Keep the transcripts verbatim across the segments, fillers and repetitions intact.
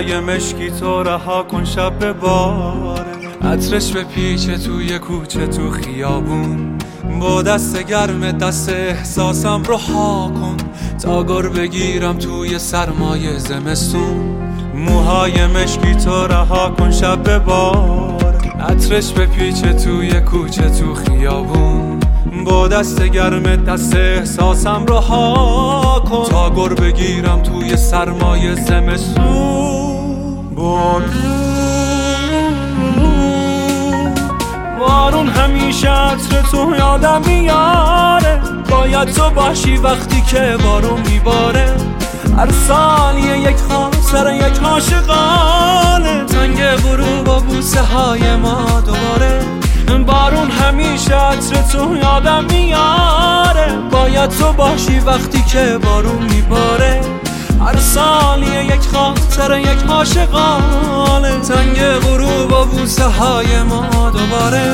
موهای مشکی تو رها کن شب بباره، عطرش به پیچه توی کوچه تو خیابون، با دست گرم دست احساسم رو ها کن تا گر بگیرم توی سرمایه زمستون. موهای مشکی تو رها کن شب بباره، عطرش به پیچه توی کوچه تو خیابون، با دست گرم دست احساسم رو ها کن تا گر بگیرم توی سرمایه زمستون. بارون بارون همیشه عطر تو یادم میاره، باید تو باشی وقتی که بارون میباره. هر ثانیه یک خاطره یک عاشقانه، تنگ غروب و بوسه های ما دوباره. بارون همیشه عطر تو یادم میاره، باید تو باشی وقتی که بارون میباره. هر ثانیه یک خاطره یک عاشقانه، تنگ غروب و بوسه های ما دوباره.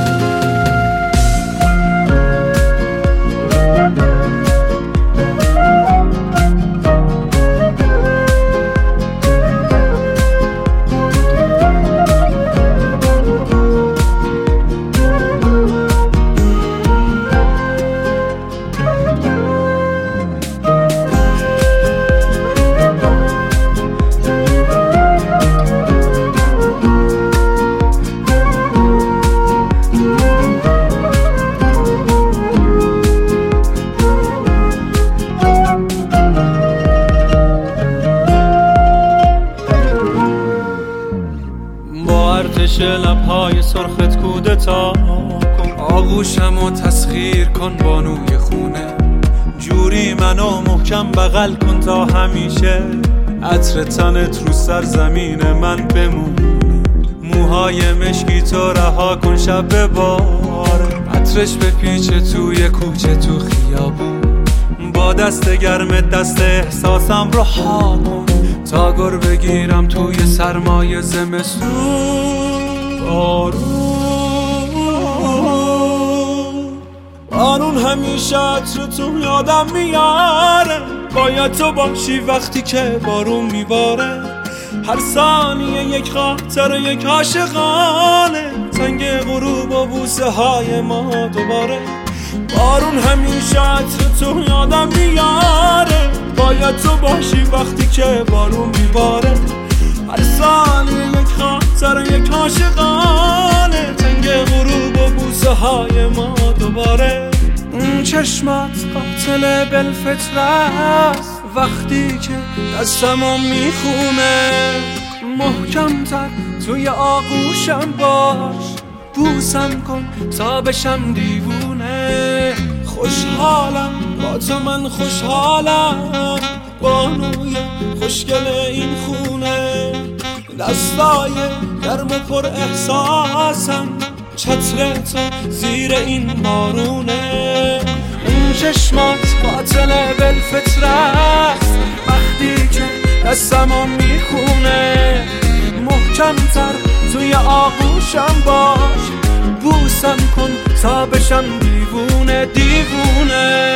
ارتش لبهای سرخت کودتا کن، آغوشم و تسخیر کن بانوی خونه. جوری منو محکم بغل کن تا همیشه عطر تنت رو سرزمین من بمونه. موهای مشکی تو رها کن شب بباره، عطرش به پیچه توی کوچه تو خیابون، با دست گرم دست احساسم رو ها کن تا گر بگیرم توی سرمایه زمستون. بارون بارون همیشه عطر تو یادم میاره، باید تو باشی وقتی که بارون میباره. هر ثانیه یک خاطره یک عاشقانه، تنگ غروب و بوسه های ما دوباره. بارون همیشه عطر تو یادم میاره، باید تو باشی وقتی که بارون میباره. هر ثانیه یک خاطره یک عاشقانه، تنگ غروب و بوسه های ما دوباره. چشمات قاتل بالفطره است، وقتی که دستمو میخونه محکم تر توی آغوشم باش، بوسم کن تا بشم دیوونه. خوشحالم با تو من خوشحالم، بانوی خوشگل این خونه. دستای گرم و پر احساسم، چتر تو زیر این بارونه. این چشمات قاتل بالفطره است، وقتی که دستمو میخونه محکم تر توی آغوشم باش، بوسم کن تا بشم دیوونه دیوونه.